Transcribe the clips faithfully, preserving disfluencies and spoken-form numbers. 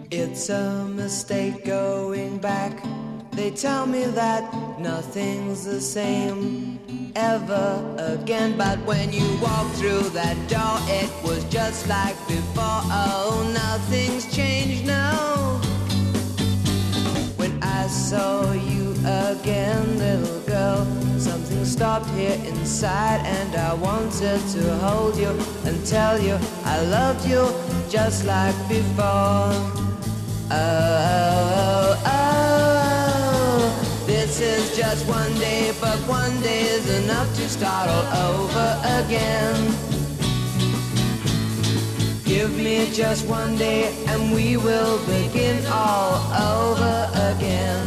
It's a mistake going back. They tell me that nothing's the same ever again. But when you walked through that door, it was just like before. Oh, nothing's changed now. When I saw you again, little girl, something stopped here inside, and I wanted to hold you and tell you I loved you just like before. Oh, oh, oh, this is just one day, but one day is enough to start all over again. Give me just one day and we will begin all over again.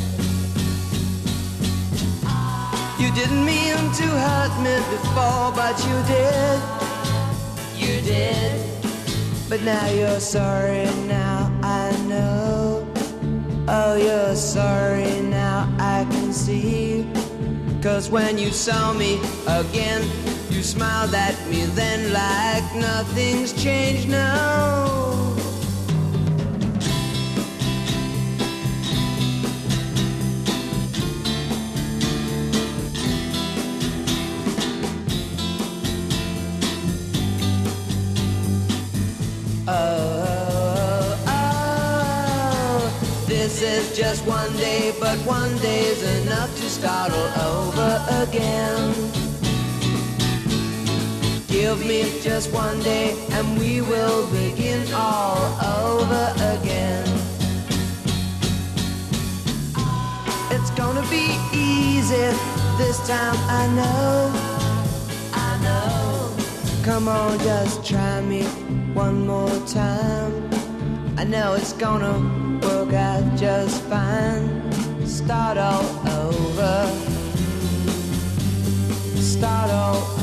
You didn't mean to hurt me before, but you did. You did. But now you're sorry, now I know. Oh, you're sorry, now I can see. 'Cause when you saw me again, you smiled at me then like nothing's changed now. Oh, oh, this is just one day, but one day's enough to start all over again. Give me just one day and we will begin all over again. It's gonna be easy this time, I know. I know. Come on, just try me one more time. I know it's gonna work out just fine. Start all over. Start all over.